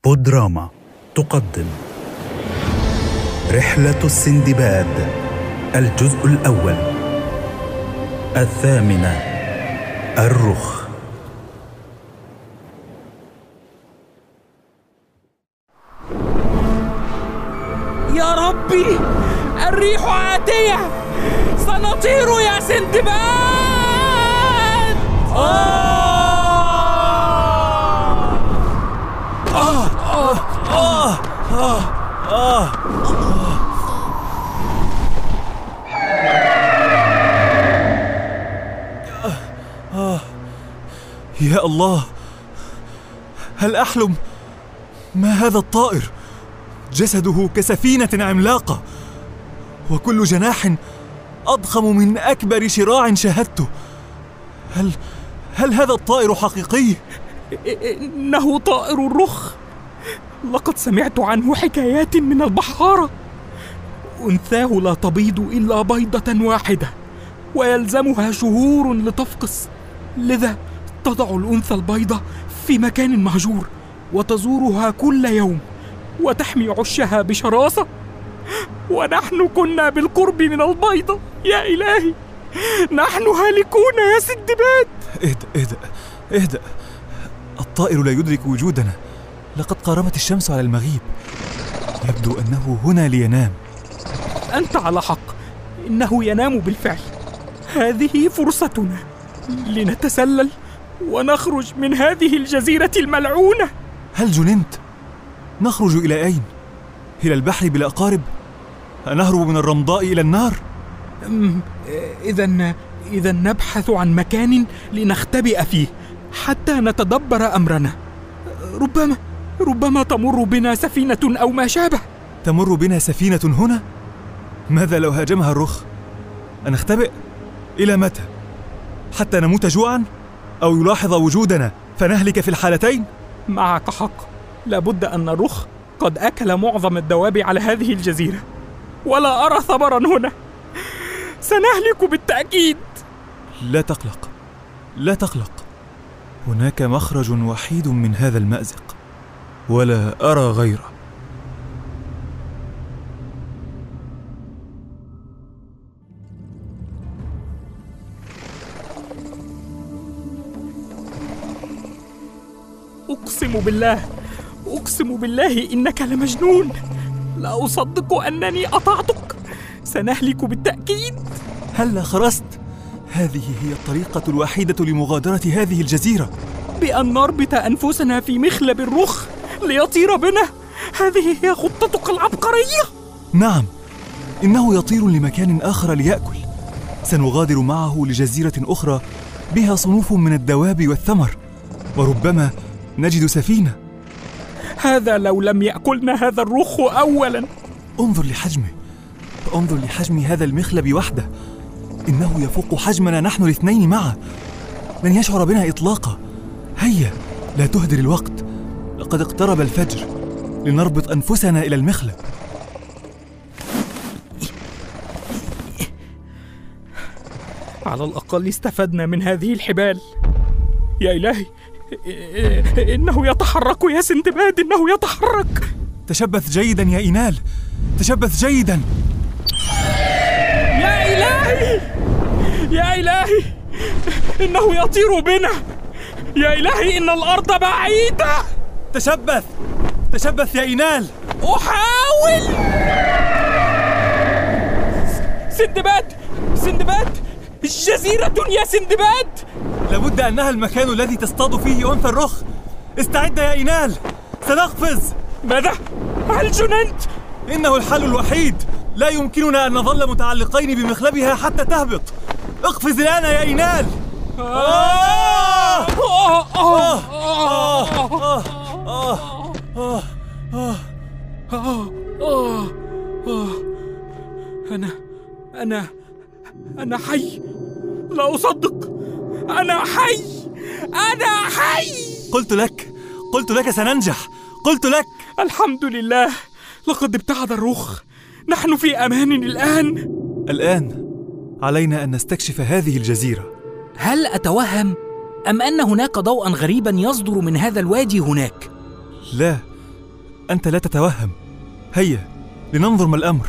بودراما تقدم رحلة السندباد، الجزء الأول، 8، الرخ. يا ربي، الريح عاتية، سنطير يا سندباد! يا الله، هل أحلم؟ ما هذا الطائر؟ جسده كسفينة عملاقة، وكل جناح أضخم من أكبر شراع شاهدته. هل هذا الطائر حقيقي؟ إنه طائر الرخ. لقد سمعت عنه حكايات من البحارة. أنثاه لا تبيض إلا بيضة واحدة، ويلزمها شهور لتفقس، لذا تضع الأنثى البيضة في مكان مهجور وتزورها كل يوم وتحمي عشها بشراسة، ونحن كنا بالقرب من البيضة. يا إلهي، نحن هالكون يا سندباد. اهدأ. الطائر لا يدرك وجودنا، لقد قاربت الشمس على المغيب، يبدو أنه هنا لينام. أنت على حق، إنه ينام بالفعل. هذه فرصتنا لنتسلل ونخرج من هذه الجزيرة الملعونة. هل جننت؟ نخرج إلى أين؟ إلى البحر بلا قارب؟ نهرب من الرمضاء إلى النار؟ إذا نبحث عن مكان لنختبئ فيه حتى نتدبر أمرنا. ربما تمر بنا سفينة أو ما شابه. تمر بنا سفينة هنا؟ ماذا لو هاجمها الرخ؟ أنختبئ؟ إلى متى؟ حتى نموت جوعا؟ أو يلاحظ وجودنا فنهلك في الحالتين؟ معك حق، لابد أن الرخ قد أكل معظم الدواب على هذه الجزيرة، ولا أرى ثمرا هنا. سنهلك بالتأكيد. لا تقلق، هناك مخرج وحيد من هذا المأزق، ولا أرى غيره. أقسم بالله إنك لمجنون. لا أصدق أنني أطعتك. سنهلك بالتأكيد. هلا خرست؟ هذه هي الطريقة الوحيدة لمغادرة هذه الجزيرة، بأن نربط أنفسنا في مخلب الرخ ليطير بنا. هذه هي خطتك العبقرية. نعم، إنه يطير لمكان آخر ليأكل. سنغادر معه لجزيرة أخرى بها صنوف من الدواب والثمر، وربما نجد سفينة. هذا لو لم يأكلنا هذا الرخ أولا. انظر لحجم هذا المخلب وحده، إنه يفوق حجمنا نحن الاثنين معا. لن يشعر بنا إطلاقا. هيا، لا تهدر الوقت، لقد اقترب الفجر، لنربط أنفسنا إلى المخلب. على الأقل استفدنا من هذه الحبال. يا إلهي، إنه يتحرك يا سندباد، إنه يتحرك. تشبث جيدا يا إينال، تشبث جيدا. يا إلهي، إنه يطير بنا. يا إلهي، إن الأرض بعيدة. تشبث يا إينال. أحاول. سندباد، جزيرة يا سندباد. لابد أنها المكان الذي تصطاد فيه أنثى الرخ. استعد يا إينال، سنقفز. ماذا؟ هل جننت؟ إنه الحل الوحيد، لا يمكننا أن نظل متعلقين بمخلبها حتى تهبط. اقفز الآن يا إينال. أنا حي. لا أصدق. أنا حي. قلت لك سننجح. قلت لك. الحمد لله، لقد ابتعد الرخ. نحن في أمان الآن علينا أن نستكشف هذه الجزيرة. هل أتوهم أم أن هناك ضوءا غريبا يصدر من هذا الوادي هناك؟ لا، أنت لا تتوهم. هيا لننظر ما الأمر.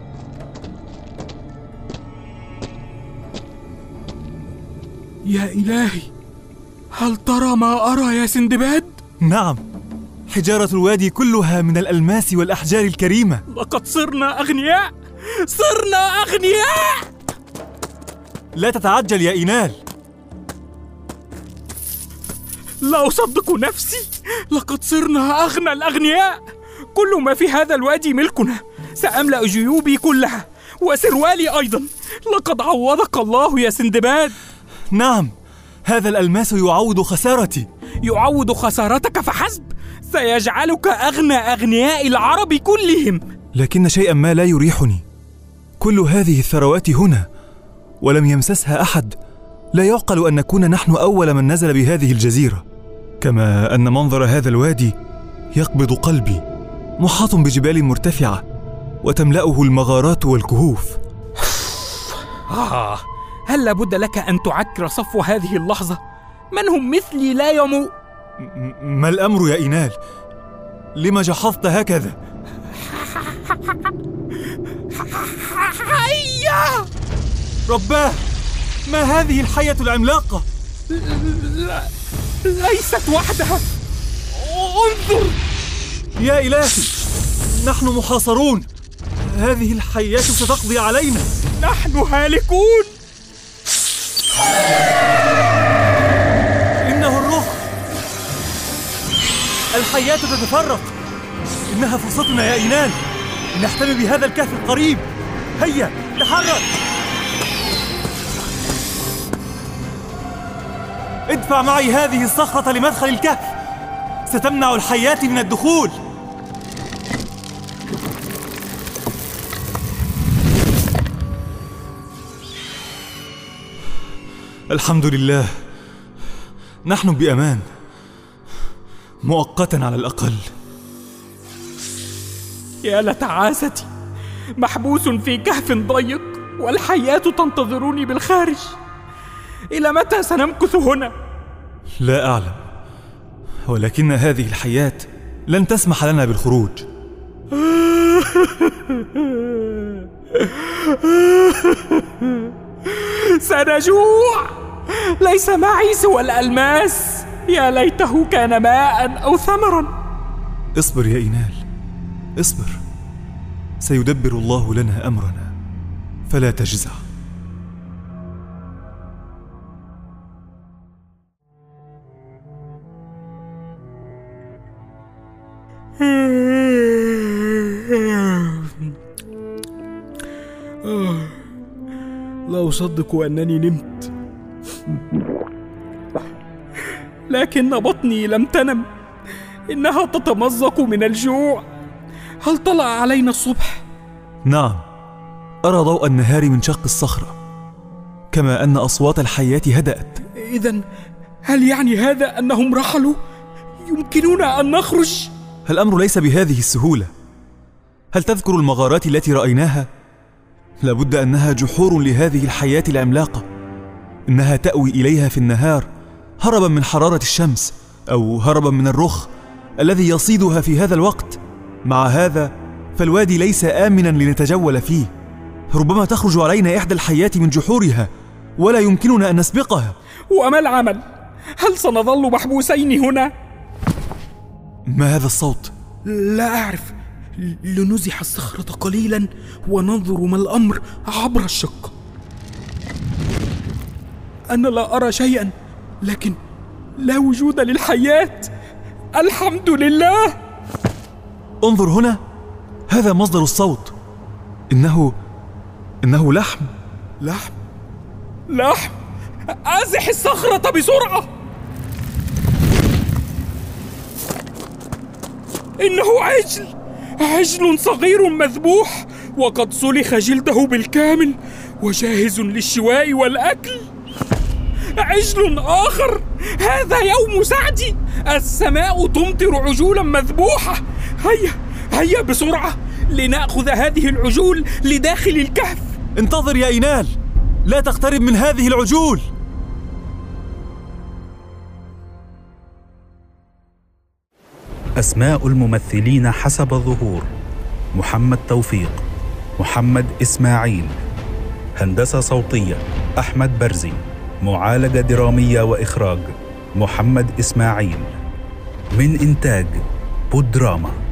يا إلهي، هل ترى ما أرى يا سندباد؟ نعم، حجارة الوادي كلها من الألماس والأحجار الكريمة. لقد صرنا أغنياء، صرنا أغنياء. لا تتعجل يا إينال. لا أصدق نفسي، لقد صرنا أغنى الأغنياء. كل ما في هذا الوادي ملكنا. سأملأ جيوبي كلها وسروالي أيضا. لقد عوضك الله يا سندباد. نعم، هذا الألماس يعوض خسارتي. يعوض خسارتك فحسب. سيجعلك أغنى أغنياء العرب كلهم. لكن شيئا ما لا يريحني. كل هذه الثروات هنا ولم يمسسها أحد. لا يعقل أن نكون نحن أول من نزل بهذه الجزيرة. كما أن منظر هذا الوادي يقبض قلبي، محاط بجبال مرتفعة وتملأه المغارات والكهوف. هل لابد لك أن تعكر صفو هذه اللحظة؟ من هم مثلي لا يموت؟ ما الأمر يا إينال؟ لما جحظت هكذا؟ هيا! رباه، ما هذه الحية العملاقة؟ ليست وحدها. انظر يا إلهي، نحن محاصرون. هذه الحيات ستقضي علينا. نحن هالكون. إنه الرخ. الحيات تتفرق. إنها فرصتنا يا إينال. نحتمي بهذا الكهف القريب. هيا تحرك. ادفع معي هذه الصخرة لمدخل الكهف. ستمنع الحيات من الدخول. الحمد لله، نحن بأمان، مؤقتا على الأقل. يا لتعاستي، محبوس في كهف ضيق والحيات تنتظرني بالخارج. إلى متى سنمكث هنا؟ لا أعلم، ولكن هذه الحياة لن تسمح لنا بالخروج. سنجوع. ليس معي سوى الألماس. يا ليته كان ماء أو ثمرا. اصبر يا إينال، اصبر. سيدبر الله لنا أمرنا، فلا تجزع. لا أصدق أنني نمت، لكن بطني لم تنم. إنها تتمزق من الجوع. هل طلع علينا الصبح؟ نعم، أرى ضوء النهار من شق الصخرة، كما أن أصوات الحيات هدأت. إذن هل يعني هذا أنهم رحلوا؟ يمكننا أن نخرج؟ الأمر ليس بهذه السهولة. هل تذكر المغارات التي رأيناها؟ لابد أنها جحور لهذه الحياة العملاقة. إنها تأوي إليها في النهار هربا من حرارة الشمس، أو هربا من الرخ الذي يصيدها في هذا الوقت. مع هذا فالوادي ليس آمنا لنتجول فيه. ربما تخرج علينا إحدى الحيات من جحورها ولا يمكننا أن نسبقها. وما العمل؟ هل سنظل محبوسين هنا؟ ما هذا الصوت؟ لا أعرف. لنزح الصخرة قليلا وننظر ما الأمر عبر الشق. أنا لا أرى شيئا، لكن لا وجود للحياة. الحمد لله. انظر هنا، هذا مصدر الصوت. إنه لحم. لحم. أزح الصخرة بسرعة. إنه عجل صغير مذبوح، وقد سلخ جلده بالكامل وجاهز للشواء والأكل. عجل آخر. هذا يوم سعدي. السماء تمطر عجولا مذبوحة. هيا بسرعة لنأخذ هذه العجول لداخل الكهف. انتظر يا إينال، لا تقترب من هذه العجول. أسماء الممثلين حسب الظهور: محمد توفيق، محمد إسماعيل. هندسة صوتية: أحمد برزي. معالجة درامية وإخراج: محمد إسماعيل. من إنتاج بودراما.